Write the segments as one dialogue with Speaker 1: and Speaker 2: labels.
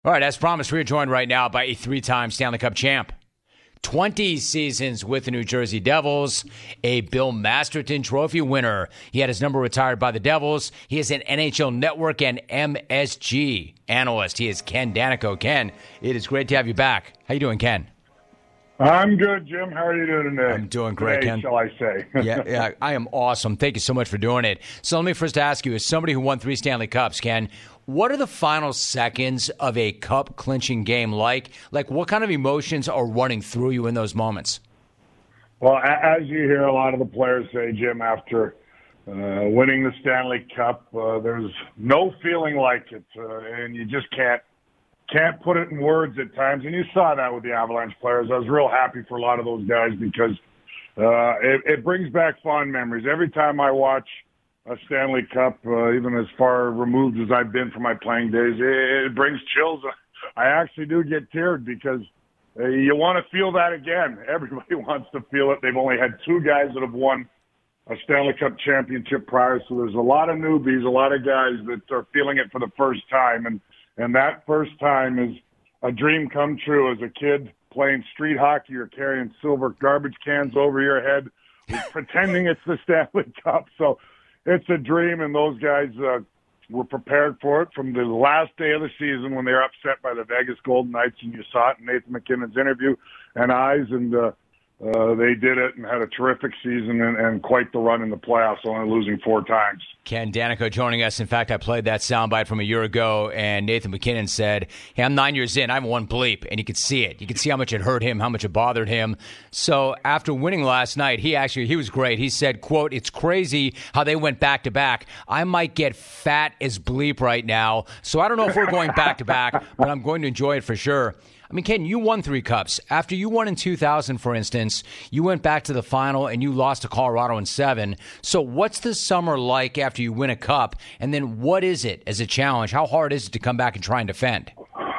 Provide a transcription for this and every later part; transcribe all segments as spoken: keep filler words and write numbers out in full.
Speaker 1: All right, as promised, we're joined right now by a three-time Stanley Cup champ. twenty seasons with the New Jersey Devils, a Bill Masterton Trophy winner. He had his number retired by the Devils. He is an N H L Network and M S G analyst. He is Ken Daneyko. Ken, it is great to have you back. How you doing, Ken?
Speaker 2: I'm good, Jim. How are you doing today?
Speaker 1: I'm doing great,
Speaker 2: today,
Speaker 1: Ken.
Speaker 2: Shall I say?
Speaker 1: yeah, yeah, I am awesome. Thank you so much for doing it. So let me first ask you, as somebody who won three Stanley Cups, Ken, what are the final seconds of a cup-clinching game like? Like, what kind of emotions are running through you in those moments?
Speaker 2: Well, as you hear a lot of the players say, Jim, after uh, winning the Stanley Cup, uh, there's no feeling like it, uh, and you just can't can't put it in words at times. And you saw that with the Avalanche players. I was real happy for a lot of those guys because uh, it, it brings back fond memories. Every time I watch a Stanley Cup, uh, even as far removed as I've been from my playing days, it, it brings chills. I actually do get teared because uh, you want to feel that again. Everybody wants to feel it. They've only had two guys that have won a Stanley Cup championship prior, so there's a lot of newbies, a lot of guys that are feeling it for the first time, and and that first time is a dream come true as a kid playing street hockey or carrying silver garbage cans over your head, pretending it's the Stanley Cup. So it's a dream, and those guys uh, were prepared for it from the last day of the season when they were upset by the Vegas Golden Knights, and you saw it in Nathan MacKinnon's interview and eyes, and uh, uh, they did it and had a terrific season and, and quite the run in the playoffs, only losing four times.
Speaker 1: Ken Daneyko joining us. In fact, I played that soundbite from a year ago, and Nathan MacKinnon said, hey, I'm nine years in. I haven't won bleep, and you could see it. You could see how much it hurt him, how much it bothered him. So after winning last night, he actually, he was great. He said, quote, it's crazy how they went back-to-back. I might get fat as bleep right now, so I don't know if we're going back-to-back, but I'm going to enjoy it for sure. I mean, Ken, you won three cups. After you won in two thousand, for instance, you went back to the final and you lost to Colorado in seven. So what's the summer like after you win a cup? And then what is it as a challenge? How hard is it to come back and try and defend?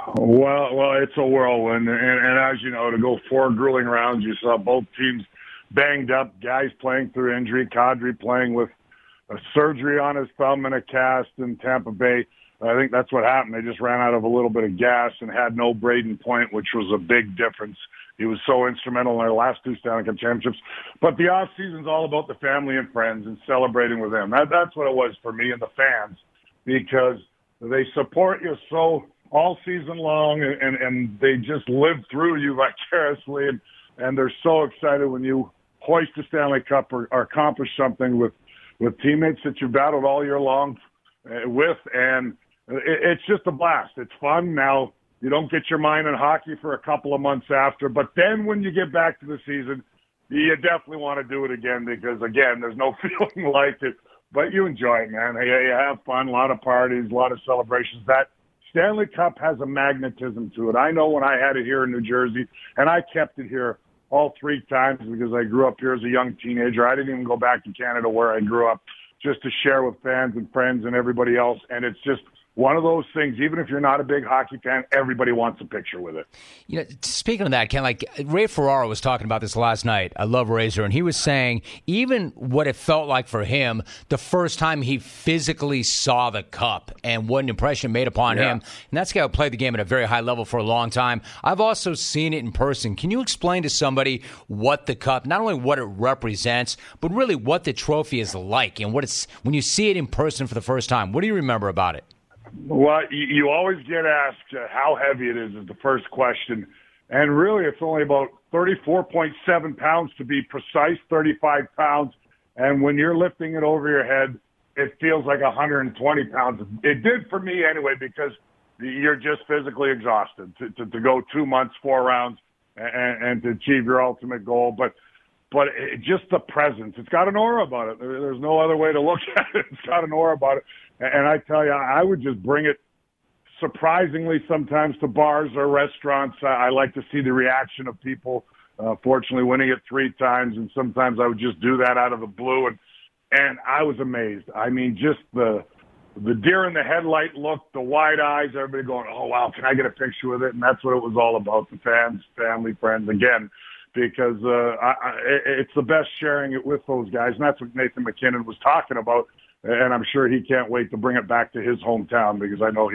Speaker 2: Well, well, it's a whirlwind. And, and as you know, to go four grueling rounds, you saw both teams banged up, guys playing through injury, Kadri playing with a surgery on his thumb and a cast in Tampa Bay. I think that's what happened. They just ran out of a little bit of gas and had no Braden Point, which was a big difference. He was so instrumental in their last two Stanley Cup championships. But the off season's all about the family and friends and celebrating with them. That, that's what it was for me and the fans, because they support you so all season long, and, and, and they just live through you vicariously, and, and they're so excited when you hoist a Stanley Cup or, or accomplish something with, with teammates that you battled all year long uh, with, and it's just a blast. It's fun. Now, you don't get your mind on hockey for a couple of months after, but then when you get back to the season, you definitely want to do it again because, again, there's no feeling like it. But you enjoy it, man. You have fun, a lot of parties, a lot of celebrations. That Stanley Cup has a magnetism to it. I know when I had it here in New Jersey, and I kept it here all three times because I grew up here as a young teenager. I didn't even go back to Canada where I grew up just to share with fans and friends and everybody else, and it's just one of those things, even if you're not a big hockey fan, everybody wants a picture with it.
Speaker 1: You know, speaking of that, Ken, like Ray Ferraro was talking about this last night. I love Razor, and he was saying even what it felt like for him the first time he physically saw the cup and what an impression it made upon
Speaker 2: yeah.
Speaker 1: him. And that's a guy who played the game at a very high level for a long time. I've also seen it in person. Can you explain to somebody what the cup, not only what it represents, but really what the trophy is like and what it's when you see it in person for the first time? What do you remember about it?
Speaker 2: Well, you, you always get asked uh, how heavy it is is the first question. And really, it's only about thirty-four point seven pounds to be precise, thirty-five pounds. And when you're lifting it over your head, it feels like one hundred twenty pounds. It did for me anyway, because you're just physically exhausted to, to, to go two months, four rounds, and, and to achieve your ultimate goal. But but it, just the presence. It's got an aura about it. There, there's no other way to look at it. It's got an aura about it. And I tell you, I would just bring it surprisingly sometimes to bars or restaurants. I like to see the reaction of people. Uh, fortunately, winning it three times, and sometimes I would just do that out of the blue. And and I was amazed. I mean, just the the deer in the headlight look, the wide eyes, everybody going, oh, wow, can I get a picture with it? And that's what it was all about, the fans, family, friends, again, because uh, I, I, it's the best sharing it with those guys. And that's what Nathan MacKinnon was talking about. And I'm sure he can't wait to bring it back to his hometown because I know he,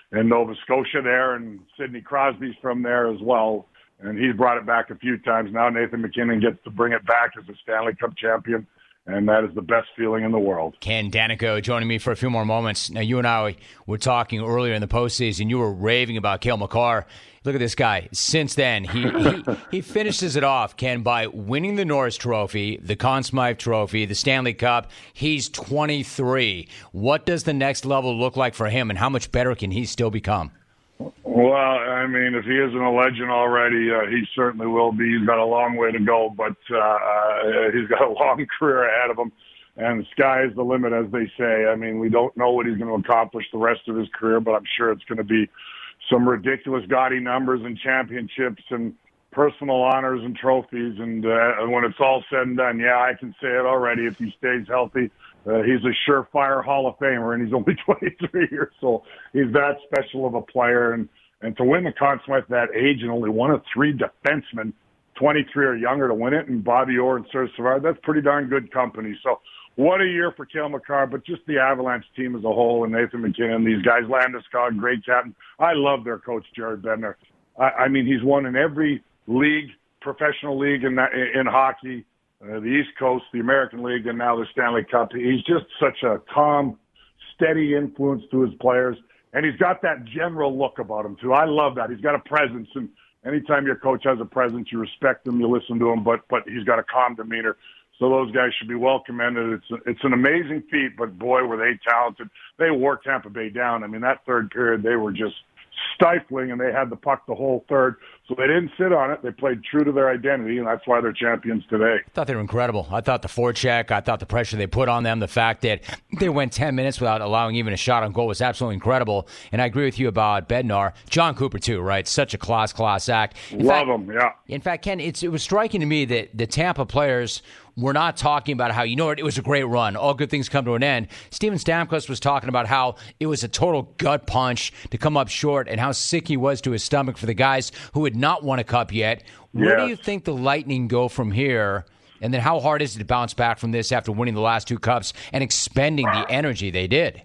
Speaker 2: in Nova Scotia there, and Sidney Crosby's from there as well. And he's brought it back a few times. Now Nathan MacKinnon gets to bring it back as a Stanley Cup champion, and that is the best feeling in the world.
Speaker 1: Ken Daneyko joining me for a few more moments. Now, you and I were talking earlier in the postseason. You were raving about Cale Makar. Look at this guy. Since then, he, he he finishes it off, Ken, by winning the Norris Trophy, the Conn Smythe Trophy, the Stanley Cup. He's twenty-three. What does the next level look like for him, and how much better can he still become?
Speaker 2: Well, I mean, if he isn't a legend already, uh, he certainly will be. He's got a long way to go, but uh, uh, he's got a long career ahead of him. And the sky is the limit, as they say. I mean, we don't know what he's going to accomplish the rest of his career, but I'm sure it's going to be some ridiculous gaudy numbers and championships and personal honors and trophies. And uh, when it's all said and done, yeah, I can say it already. If he stays healthy, uh, he's a surefire Hall of Famer, and he's only twenty-three years old. He's that special of a player. And, and to win the Conn Smythe at that age, and only one of three defensemen, twenty-three or younger, to win it, and Bobby Orr and Serge Savard, that's pretty darn good company. So what a year for Cale Makar, but just the Avalanche team as a whole, and Nathan MacKinnon, these guys, Landeskog, great captain. I love their coach, Jared Bednar. I, I mean, he's won in every league, professional league in, in hockey, uh, the East Coast, the American League, and now the Stanley Cup. He's just such a calm, steady influence to his players, and he's got that general look about him, too. I love that. He's got a presence, and anytime your coach has a presence, you respect him, you listen to him, but but he's got a calm demeanor. So those guys should be well commended. It's it's an amazing feat, but boy, were they talented. They wore Tampa Bay down. I mean, that third period, they were just stifling, and they had the puck the whole third. So they didn't sit on it. They played true to their identity, and that's why they're champions today.
Speaker 1: I thought they were incredible. I thought the forecheck, I thought the pressure they put on them, the fact that they went ten minutes without allowing even a shot on goal was absolutely incredible. And I agree with you about Bednar. John Cooper, too, right? Such a class, class act. In
Speaker 2: Love
Speaker 1: fact,
Speaker 2: him, yeah.
Speaker 1: In fact, Ken, it's, it was striking to me that the Tampa players were not talking about how, you know what, it was a great run. All good things come to an end. Steven Stamkos was talking about how it was a total gut punch to come up short and how sick he was to his stomach for the guys who had not won a cup yet. Where
Speaker 2: Yes.
Speaker 1: do you think the Lightning go from here? And then how hard is it to bounce back from this after winning the last two cups and expending the energy they did?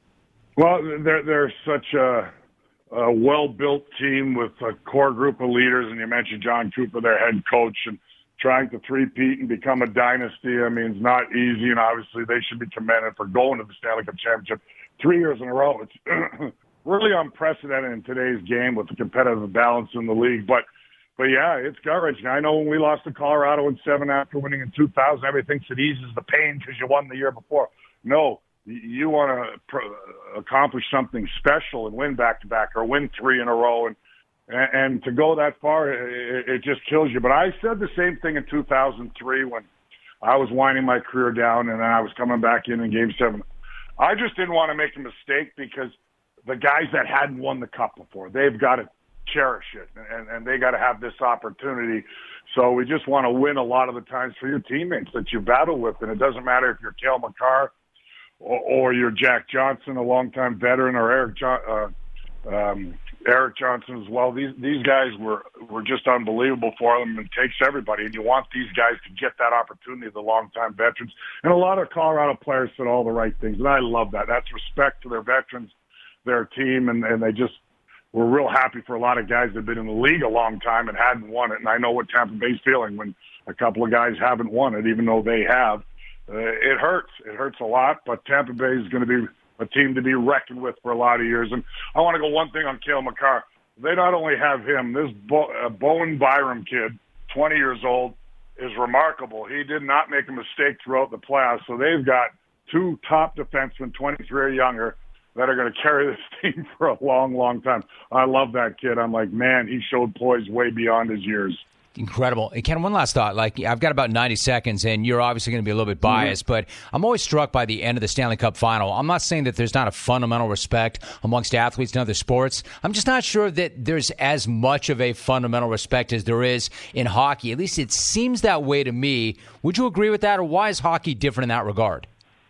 Speaker 2: Well, they're, they're such a, a well-built team with a core group of leaders, and you mentioned John Cooper, their head coach, and trying to three-peat and become a dynasty. I mean, it's not easy, and obviously they should be commended for going to the Stanley Cup Championship three years in a row. It's really unprecedented in today's game with the competitive balance in the league. But, but yeah, it's gut-wrenching. I know when we lost to Colorado in seven after winning in two thousand, everybody thinks it eases the pain because you won the year before. No, you want to pr- accomplish something special and win back-to-back or win three in a row. And And, and to go that far, it, it just kills you. But I said the same thing in two thousand three when I was winding my career down and I was coming back in in Game seven. I just didn't want to make a mistake because the guys that hadn't won the Cup before, they've got to cherish it, and, and they got to have this opportunity. So we just want to win a lot of the times for your teammates that you battle with. And it doesn't matter if you're Cale Makar or, or you're Jack Johnson, a longtime veteran, or Eric John, uh, um, Eric Johnson as well. These these guys were, were just unbelievable for them. It takes everybody, and you want these guys to get that opportunity, the longtime veterans. And a lot of Colorado players said all the right things, and I love that. That's respect to their veterans, their team, and, and they just were real happy for a lot of guys that have been in the league a long time and hadn't won it. And I know what Tampa Bay's feeling when a couple of guys haven't won it, even though they have. Uh, it hurts. It hurts a lot, but Tampa Bay is going to be a team to be reckoned with for a lot of years. And I want to go one thing on Cale Makar. They not only have him, this Bo- uh, Bowen Byram kid, twenty years old, is remarkable. He did not make a mistake throughout the playoffs. So they've got two top defensemen, twenty-three or younger, that are going to carry this team for a long, long time. I love that kid. I'm like, man, he showed poise way beyond his years.
Speaker 1: Incredible. And Ken, one last thought. Like, I've got about ninety seconds, and you're obviously going to be a little bit biased, mm-hmm. but I'm always struck by the end of the Stanley Cup final. I'm not saying that there's not a fundamental respect amongst athletes in other sports. I'm just not sure that there's as much of a fundamental respect as there is in hockey. At least it seems that way to me. Would you agree with that, or why is hockey different in that regard?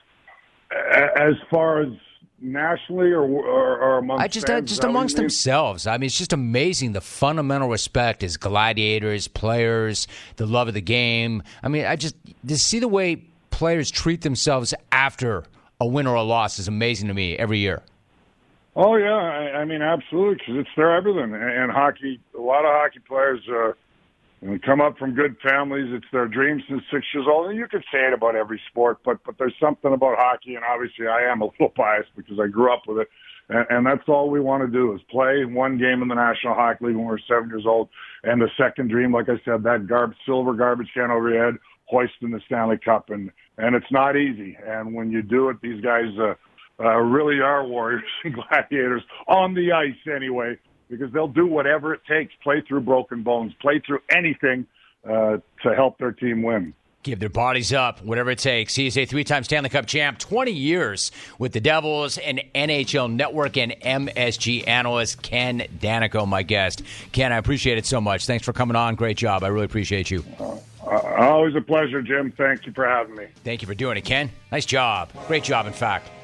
Speaker 2: As far as nationally or, or, or amongst
Speaker 1: I just
Speaker 2: fans,
Speaker 1: just amongst themselves. I mean, it's just amazing the fundamental respect as gladiators, players, the love of the game. I mean, I just to see the way players treat themselves after a win or a loss is amazing to me every year.
Speaker 2: Oh yeah, I, I mean absolutely, because it's their everything. And, and hockey, a lot of hockey players uh, you know, come up from good families. It's their dream since six years old. And you could say it about every sport, but but there's something about hockey, and obviously I am a little biased because I grew up with it. And, and that's all we want to do is play one game in the National Hockey League when we're seven years old. And the second dream, like I said, that garb, silver garbage can over your head, hoisting the Stanley Cup. And, and it's not easy. And when you do it, these guys uh, uh, really are warriors and gladiators on the ice anyway, because they'll do whatever it takes, play through broken bones, play through anything uh, to help their team win.
Speaker 1: Give their bodies up, whatever it takes. He is a three-time Stanley Cup champ, twenty years with the Devils, and N H L Network and M S G analyst Ken Daneyko, my guest. Ken, I appreciate it so much. Thanks for coming on. Great job. I really appreciate you.
Speaker 2: Uh, uh, always a pleasure, Jim. Thank you for having me.
Speaker 1: Thank you for doing it, Ken. Nice job. Great job, in fact.